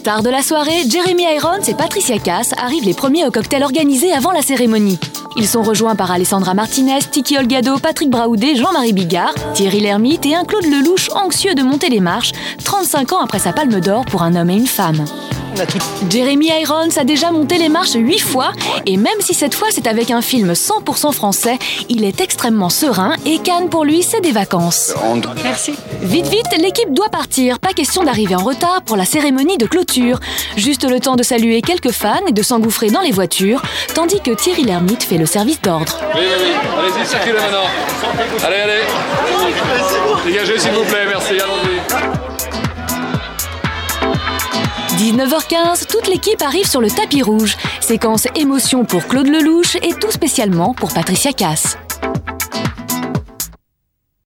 Stars de la soirée, Jeremy Irons et Patricia Cass arrivent les premiers au cocktail organisé avant la cérémonie. Ils sont rejoints par Alessandra Martinez, Tiki Olgado, Patrick Braoudé, Jean-Marie Bigard, Thierry Lhermitte et un Claude Lelouch anxieux de monter les marches, 35 ans après sa palme d'or pour Un homme et une femme. Jeremy Irons a déjà monté les marches 8 fois et même si cette fois c'est avec un film 100% français, il est extrêmement serein et Cannes pour lui c'est des vacances. Merci. Vite, l'équipe doit partir, pas question d'arriver en retard pour la cérémonie de clôture. Juste le temps de saluer quelques fans et de s'engouffrer dans les voitures, tandis que Thierry Lhermitte fait le service d'ordre. Oui, allez-y, circulez maintenant. Allez. Dégagez s'il vous plaît, merci, allons-y. 19h15, toute l'équipe arrive sur le tapis rouge. Séquence émotion pour Claude Lelouch et tout spécialement pour Patricia Cass.